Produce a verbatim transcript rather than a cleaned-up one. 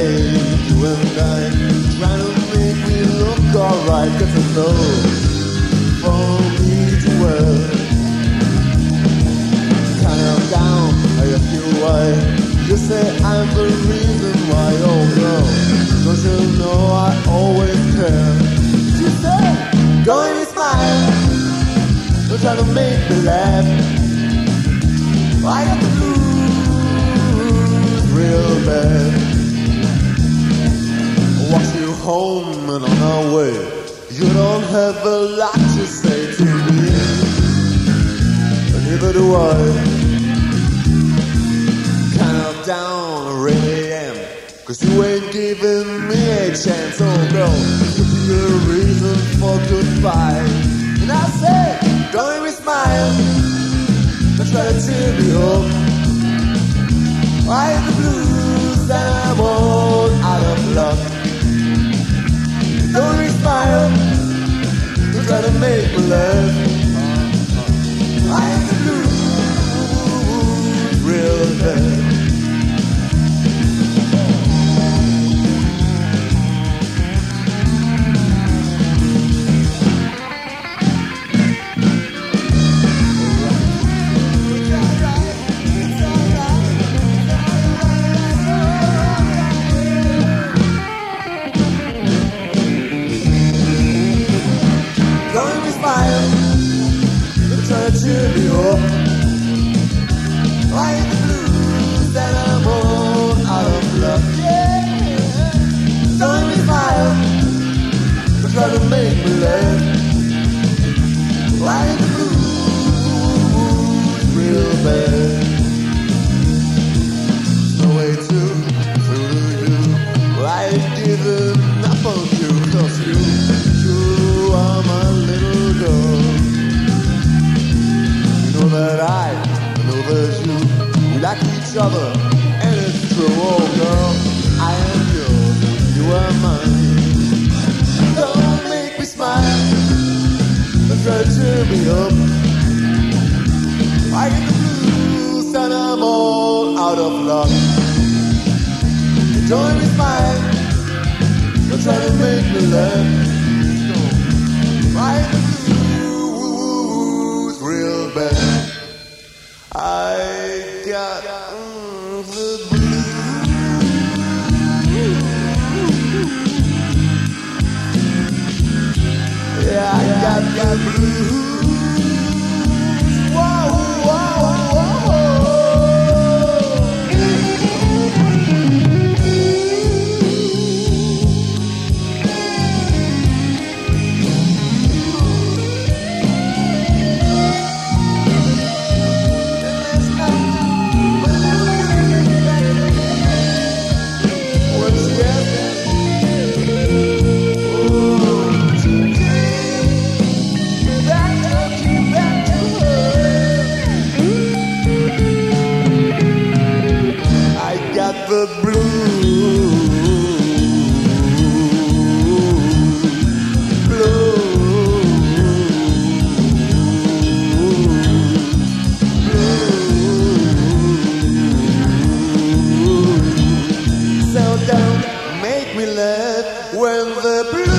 you and I, trying to make me look alright. Get to know for me to wear. Kind of down, I ask you why. You say I'm the reason why. Oh girl, don't you know I always care? She said, go and smile. Don't try to make me laugh. I got the blues real bad. Walk you home and on our way. You don't have a lot to say to me, and neither do I. Kind of down, I really am, 'cause you ain't giving me a chance. Oh girl, you be a reason for goodbye. And I said, don't make me smile. Don't try to cheer me up. I hate the blues and I'm all out of luck. Don't make me smile. Don't try to make me laugh. I hate the blues real bad. Cheer me up. I hate the blues and I'm all out of luck. Yeah, don't make me smile, but try to make me laugh. I hate the blues real bad. No way to through you. I've given up on you, 'cause you, you are my little girl. That I know that you, we like each other, and it's true. Oh girl, I am yours, you are mine. Don't make me smile, don't try to cheer me up. I get the blues and I'm all out of luck. Don't make me smile, don't try to make me laugh. I get the blues real bad. I got mm, the blues. Yeah, I got the blues. Whoa, whoa, whoa, the blues, blues, blues. So don't make me laugh when the blues